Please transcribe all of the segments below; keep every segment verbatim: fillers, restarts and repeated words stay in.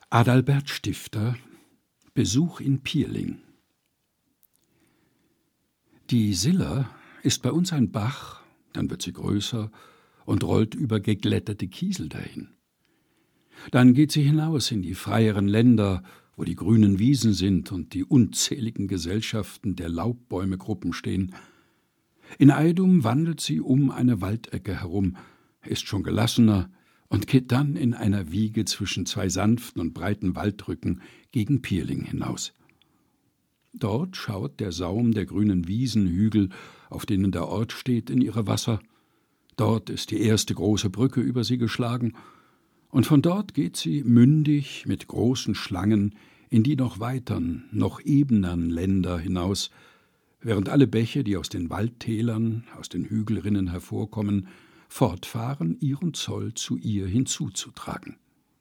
Adalbert Stifter, Besuch in Pierling. Die Siller ist bei uns ein Bach, dann wird sie größer und rollt über geglättete Kiesel dahin. Dann geht sie hinaus in die freieren Länder, wo die grünen Wiesen sind und die unzähligen Gesellschaften der Laubbäumegruppen stehen. In Eidum wandelt sie um eine Waldecke herum, ist schon gelassener und geht dann in einer Wiege zwischen zwei sanften und breiten Waldrücken gegen Pierling hinaus. Dort schaut der Saum der grünen Wiesenhügel, auf denen der Ort steht, in ihre Wasser. Dort ist die erste große Brücke über sie geschlagen, und von dort geht sie mündig mit großen Schlangen in die noch weitern, noch ebenern Länder hinaus, während alle Bäche, die aus den Waldtälern, aus den Hügelrinnen hervorkommen, fortfahren, ihren Zoll zu ihr hinzuzutragen.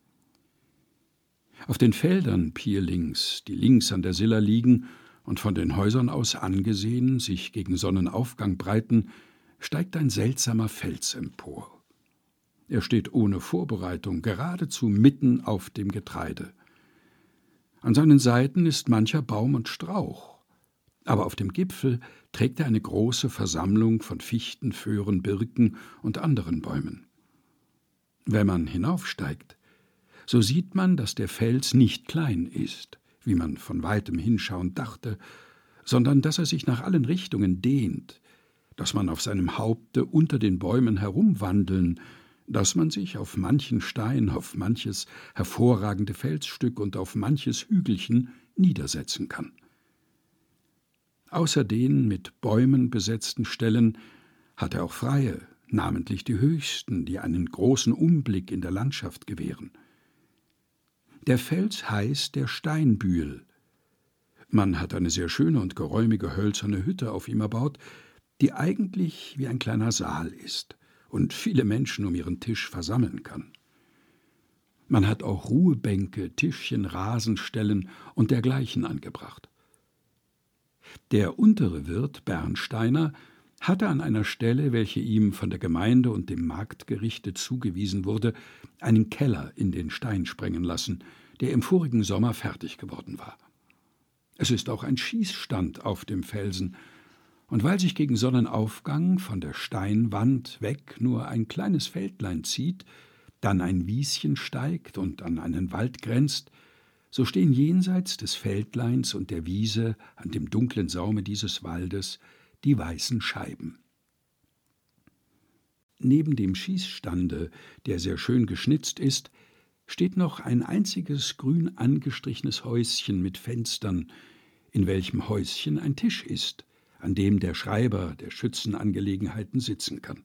Auf den Feldern Pierlings, die links an der Siller liegen und von den Häusern aus angesehen sich gegen Sonnenaufgang breiten, steigt ein seltsamer Fels empor. Er steht ohne Vorbereitung geradezu mitten auf dem Getreide. An seinen Seiten ist mancher Baum und Strauch, aber auf dem Gipfel trägt er eine große Versammlung von Fichten, Föhren, Birken und anderen Bäumen. Wenn man hinaufsteigt, so sieht man, dass der Fels nicht klein ist, wie man von weitem hinschauend dachte, sondern dass er sich nach allen Richtungen dehnt, dass man auf seinem Haupte unter den Bäumen herumwandeln, dass man sich auf manchen Stein, auf manches hervorragende Felsstück und auf manches Hügelchen niedersetzen kann. Außer den mit Bäumen besetzten Stellen hat er auch freie, namentlich die höchsten, die einen großen Umblick in der Landschaft gewähren. Der Fels heißt der Steinbühl. Man hat eine sehr schöne und geräumige hölzerne Hütte auf ihm erbaut, die eigentlich wie ein kleiner Saal ist und viele Menschen um ihren Tisch versammeln kann. Man hat auch Ruhebänke, Tischchen, Rasenstellen und dergleichen angebracht. Der untere Wirt, Bernsteiner, hatte an einer Stelle, welche ihm von der Gemeinde und dem Marktgerichte zugewiesen wurde, einen Keller in den Stein sprengen lassen, der im vorigen Sommer fertig geworden war. Es ist auch ein Schießstand auf dem Felsen, und weil sich gegen Sonnenaufgang von der Steinwand weg nur ein kleines Feldlein zieht, dann ein Wieschen steigt und an einen Wald grenzt, so stehen jenseits des Feldleins und der Wiese an dem dunklen Saume dieses Waldes die weißen Scheiben. Neben dem Schießstande, der sehr schön geschnitzt ist, steht noch ein einziges grün angestrichenes Häuschen mit Fenstern, in welchem Häuschen ein Tisch ist, an dem der Schreiber der Schützenangelegenheiten sitzen kann.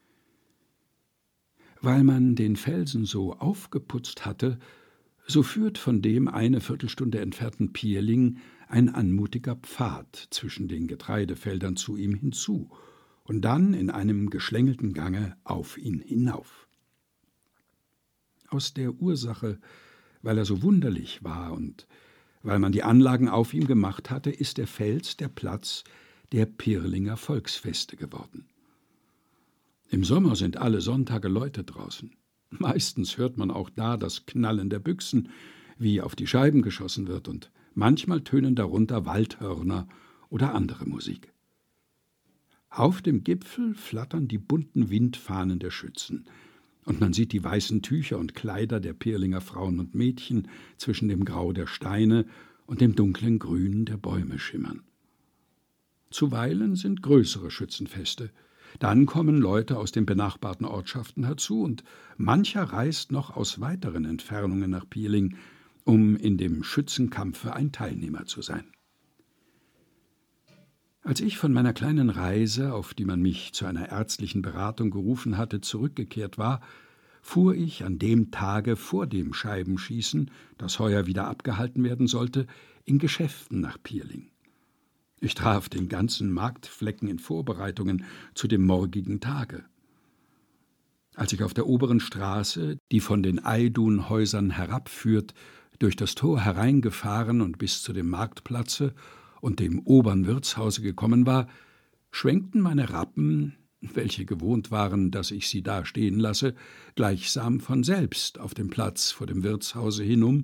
Weil man den Felsen so aufgeputzt hatte, so führt von dem eine Viertelstunde entfernten Pierling ein anmutiger Pfad zwischen den Getreidefeldern zu ihm hinzu und dann in einem geschlängelten Gange auf ihn hinauf. Aus der Ursache, weil er so wunderlich war und weil man die Anlagen auf ihm gemacht hatte, ist der Fels der Platz der Pierlinger Volksfeste geworden. Im Sommer sind alle Sonntage Leute draußen. Meistens hört man auch da das Knallen der Büchsen, wie auf die Scheiben geschossen wird, und manchmal tönen darunter Waldhörner oder andere Musik. Auf dem Gipfel flattern die bunten Windfahnen der Schützen, und man sieht die weißen Tücher und Kleider der Pierlinger Frauen und Mädchen zwischen dem Grau der Steine und dem dunklen Grün der Bäume schimmern. Zuweilen sind größere Schützenfeste. Dann kommen Leute aus den benachbarten Ortschaften herzu, und mancher reist noch aus weiteren Entfernungen nach Pierling, um in dem Schützenkampfe ein Teilnehmer zu sein. Als ich von meiner kleinen Reise, auf die man mich zu einer ärztlichen Beratung gerufen hatte, zurückgekehrt war, fuhr ich an dem Tage vor dem Scheibenschießen, das heuer wieder abgehalten werden sollte, in Geschäften nach Pierling. Ich traf den ganzen Marktflecken in Vorbereitungen zu dem morgigen Tage. Als ich auf der oberen Straße, die von den Eidun-Häusern herabführt, durch das Tor hereingefahren und bis zu dem Marktplatze und dem oberen Wirtshause gekommen war, schwenkten meine Rappen, welche gewohnt waren, dass ich sie da stehen lasse, gleichsam von selbst auf dem Platz vor dem Wirtshause hinum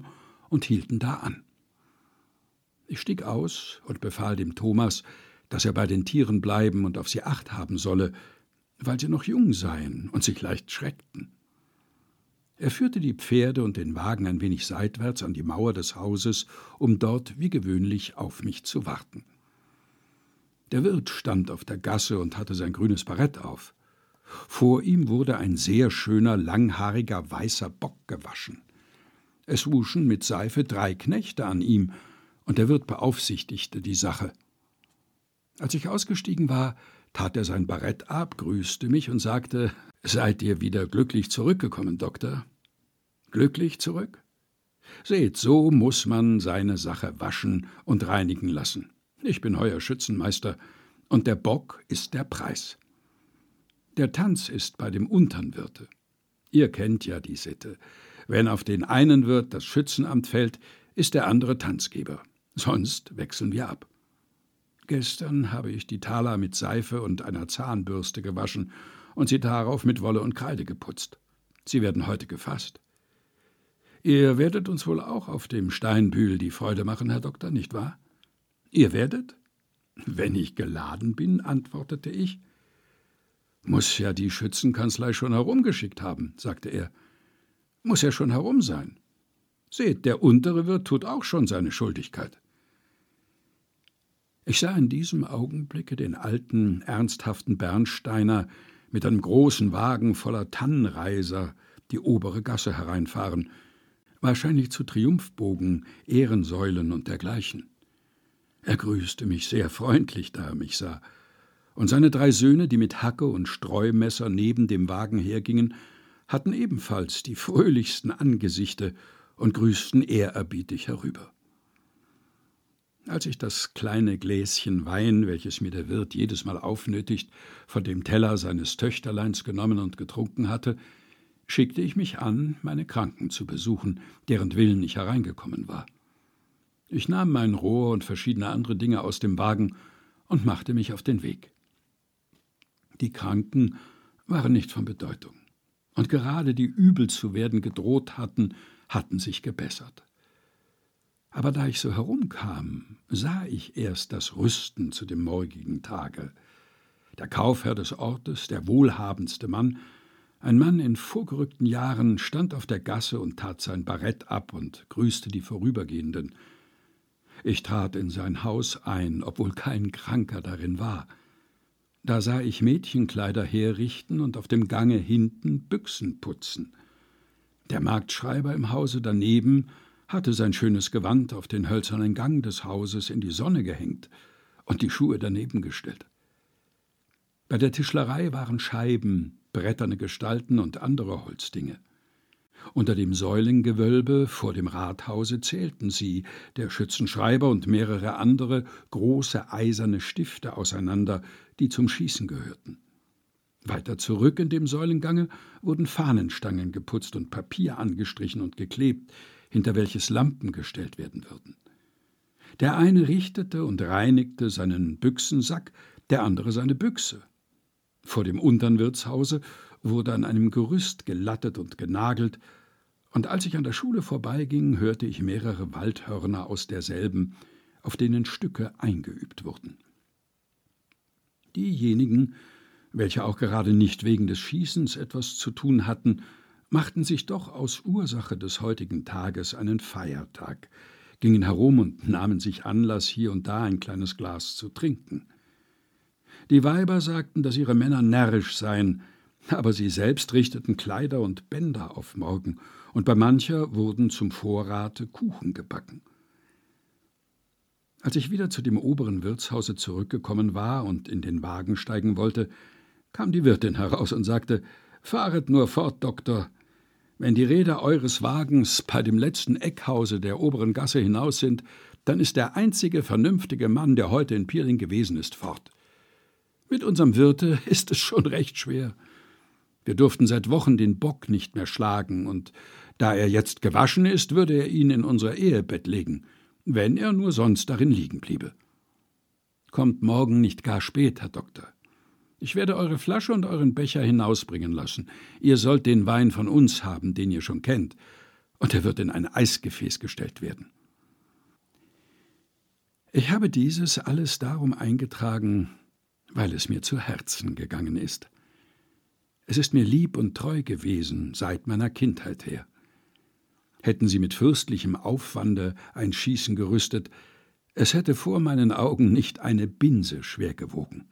und hielten da an. Ich stieg aus und befahl dem Thomas, dass er bei den Tieren bleiben und auf sie Acht haben solle, weil sie noch jung seien und sich leicht schreckten. Er führte die Pferde und den Wagen ein wenig seitwärts an die Mauer des Hauses, um dort wie gewöhnlich auf mich zu warten. Der Wirt stand auf der Gasse und hatte sein grünes Barett auf. Vor ihm wurde ein sehr schöner, langhaariger, weißer Bock gewaschen. Es wuschen mit Seife drei Knechte an ihm, und der Wirt beaufsichtigte die Sache. Als ich ausgestiegen war, tat er sein Barett ab, grüßte mich und sagte: »Seid ihr wieder glücklich zurückgekommen, Doktor?« »Glücklich zurück? Seht, so muß man seine Sache waschen und reinigen lassen. Ich bin heuer Schützenmeister, und der Bock ist der Preis. Der Tanz ist bei dem untern Wirte. Ihr kennt ja die Sitte. Wenn auf den einen Wirt das Schützenamt fällt, ist der andere Tanzgeber. Sonst wechseln wir ab. Gestern habe ich die Taler mit Seife und einer Zahnbürste gewaschen und sie darauf mit Wolle und Kreide geputzt. Sie werden heute gefasst. Ihr werdet uns wohl auch auf dem Steinbühl die Freude machen, Herr Doktor, nicht wahr? Ihr werdet? Wenn ich geladen bin, antwortete ich. Muss ja die Schützenkanzlei schon herumgeschickt haben, sagte er. Muss ja schon herum sein. Seht, der untere Wirt tut auch schon seine Schuldigkeit. Ich sah in diesem Augenblicke den alten, ernsthaften Bernsteiner mit einem großen Wagen voller Tannenreiser die obere Gasse hereinfahren, wahrscheinlich zu Triumphbogen, Ehrensäulen und dergleichen. Er grüßte mich sehr freundlich, da er mich sah, und seine drei Söhne, die mit Hacke und Streumesser neben dem Wagen hergingen, hatten ebenfalls die fröhlichsten Angesichte und grüßten ehrerbietig herüber. Als ich das kleine Gläschen Wein, welches mir der Wirt jedes Mal aufnötigt, von dem Teller seines Töchterleins genommen und getrunken hatte, schickte ich mich an, meine Kranken zu besuchen, deren Willen ich hereingekommen war. Ich nahm mein Rohr und verschiedene andere Dinge aus dem Wagen und machte mich auf den Weg. Die Kranken waren nicht von Bedeutung, und gerade die übel zu werden gedroht hatten, hatten sich gebessert. Aber da ich so herumkam, sah ich erst das Rüsten zu dem morgigen Tage. Der Kaufherr des Ortes, der wohlhabendste Mann, ein Mann in vorgerückten Jahren, stand auf der Gasse und tat sein Barett ab und grüßte die Vorübergehenden. Ich trat in sein Haus ein, obwohl kein Kranker darin war. Da sah ich Mädchenkleider herrichten und auf dem Gange hinten Büchsen putzen. Der Marktschreiber im Hause daneben hatte sein schönes Gewand auf den hölzernen Gang des Hauses in die Sonne gehängt und die Schuhe daneben gestellt. Bei der Tischlerei waren Scheiben, bretterne Gestalten und andere Holzdinge. Unter dem Säulengewölbe vor dem Rathause zählten sie, der Schützenschreiber und mehrere andere, große eiserne Stifte auseinander, die zum Schießen gehörten. Weiter zurück in dem Säulengange wurden Fahnenstangen geputzt und Papier angestrichen und geklebt, hinter welches Lampen gestellt werden würden. Der eine richtete und reinigte seinen Büchsensack, der andere seine Büchse. Vor dem untern Wirtshause wurde an einem Gerüst gelattet und genagelt, und als ich an der Schule vorbeiging, hörte ich mehrere Waldhörner aus derselben, auf denen Stücke eingeübt wurden. Diejenigen, welche auch gerade nicht wegen des Schießens etwas zu tun hatten, machten sich doch aus Ursache des heutigen Tages einen Feiertag, gingen herum und nahmen sich Anlass, hier und da ein kleines Glas zu trinken. Die Weiber sagten, dass ihre Männer närrisch seien, aber sie selbst richteten Kleider und Bänder auf morgen, und bei mancher wurden zum Vorrate Kuchen gebacken. Als ich wieder zu dem oberen Wirtshause zurückgekommen war und in den Wagen steigen wollte, kam die Wirtin heraus und sagte: »Fahret nur fort, Doktor. Wenn die Räder eures Wagens bei dem letzten Eckhause der oberen Gasse hinaus sind, dann ist der einzige vernünftige Mann, der heute in Pierling gewesen ist, fort. Mit unserem Wirte ist es schon recht schwer. Wir durften seit Wochen den Bock nicht mehr schlagen, und da er jetzt gewaschen ist, würde er ihn in unser Ehebett legen, wenn er nur sonst darin liegen bliebe. Kommt morgen nicht gar spät, Herr Doktor. Ich werde eure Flasche und euren Becher hinausbringen lassen. Ihr sollt den Wein von uns haben, den ihr schon kennt. und er wird in ein Eisgefäß gestellt werden. Ich habe dieses alles darum eingetragen, weil es mir zu Herzen gegangen ist. Es ist mir lieb und treu gewesen seit meiner Kindheit her. Hätten sie mit fürstlichem Aufwande ein Schießen gerüstet, es hätte vor meinen Augen nicht eine Binse schwer gewogen.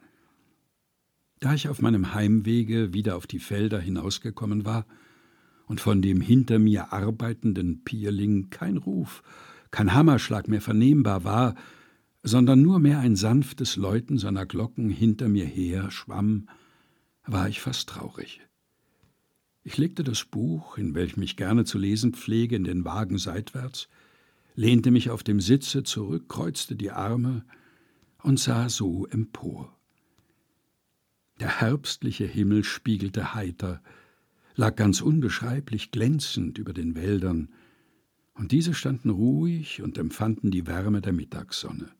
Da ich auf meinem Heimwege wieder auf die Felder hinausgekommen war und von dem hinter mir arbeitenden Pierling kein Ruf, kein Hammerschlag mehr vernehmbar war, sondern nur mehr ein sanftes Läuten seiner Glocken hinter mir her schwamm, war ich fast traurig. Ich legte das Buch, in welchem ich gerne zu lesen pflege, in den Wagen seitwärts, lehnte mich auf dem Sitze zurück, kreuzte die Arme und sah so empor. Der herbstliche Himmel spiegelte heiter, lag ganz unbeschreiblich glänzend über den Wäldern, und diese standen ruhig und empfanden die Wärme der Mittagssonne.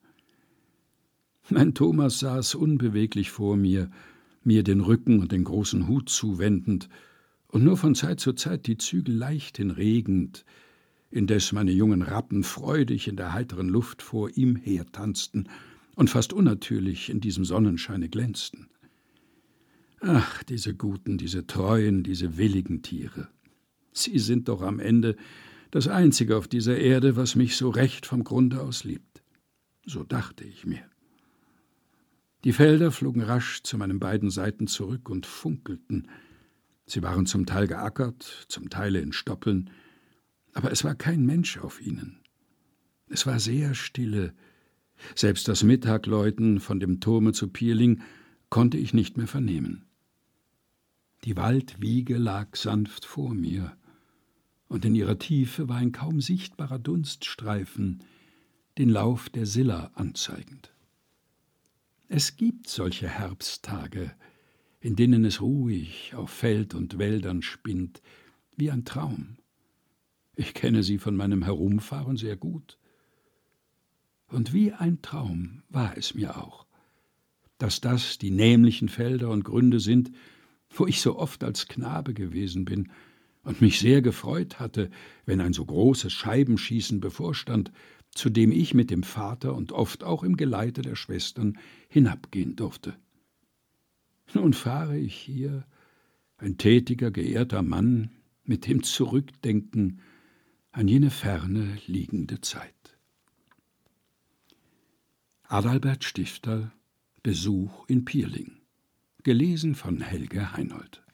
Mein Thomas saß unbeweglich vor mir, mir den Rücken und den großen Hut zuwendend und nur von Zeit zu Zeit die Zügel leicht hinregend, indes meine jungen Rappen freudig in der heiteren Luft vor ihm hertanzten und fast unnatürlich in diesem Sonnenscheine glänzten. Ach, diese guten, diese treuen, diese willigen Tiere. Sie sind doch am Ende das Einzige auf dieser Erde, was mich so recht vom Grunde aus liebt. So dachte ich mir. Die Felder flogen rasch zu meinen beiden Seiten zurück und funkelten. Sie waren zum Teil geackert, zum Teile in Stoppeln, aber es war kein Mensch auf ihnen. Es war sehr stille. Selbst das Mittagläuten von dem Turme zu Pierling konnte ich nicht mehr vernehmen. Die Waldwiege lag sanft vor mir, und in ihrer Tiefe war ein kaum sichtbarer Dunststreifen, den Lauf der Siller anzeigend. Es gibt solche Herbsttage, in denen es ruhig auf Feld und Wäldern spinnt, wie ein Traum. Ich kenne sie von meinem Herumfahren sehr gut. Und wie ein Traum war es mir auch, dass das die nämlichen Felder und Gründe sind, wo ich so oft als Knabe gewesen bin und mich sehr gefreut hatte, wenn ein so großes Scheibenschießen bevorstand, zu dem ich mit dem Vater und oft auch im Geleite der Schwestern hinabgehen durfte. Nun fahre ich hier, ein tätiger, geehrter Mann, mit dem Zurückdenken an jene ferne liegende Zeit. Adalbert Stifter, Besuch in Pierling. Gelesen von Helge Heinold.